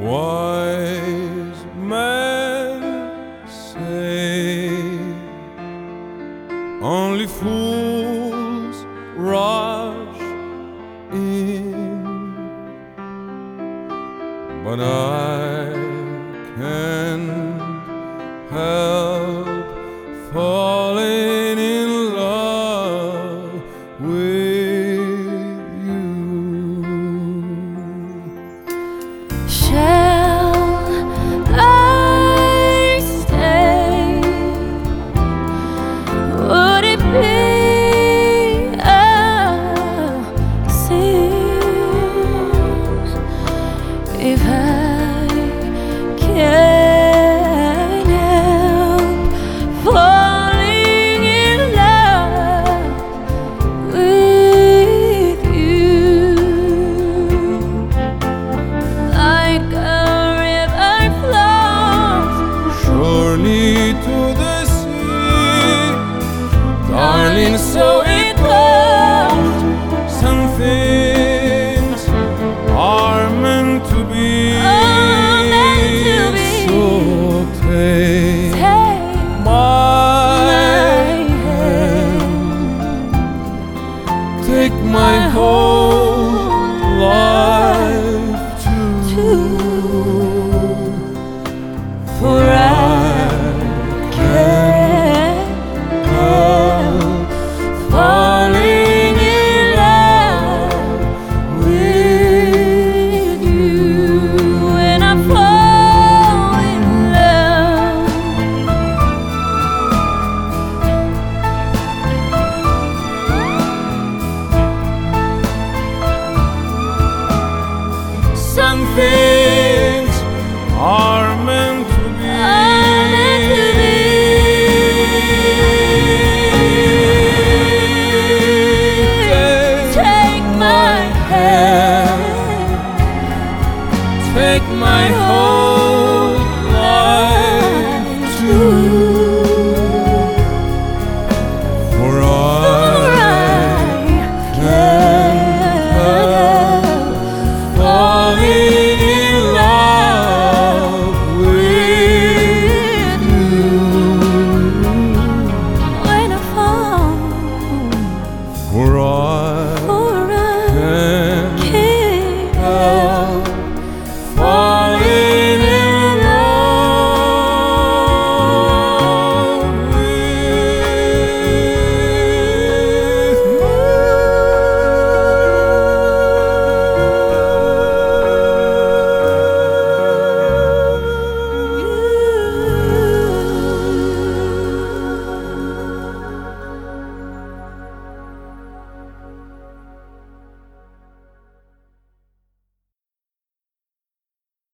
Wise men say only fools rush in, but I can't help falling in love with you. Shall I stay? Would it be a sin if I can't help falling in love with you? Like a river flows Surely to the sea, darling, so it goes. Some things are meant to be. So take my hand, take my whole life too, for I can't help falling in love with you. when I fall in love. Some things are meant to be. Take my hand, Take my whole life too, for I can't help falling in love with you. when I fall. For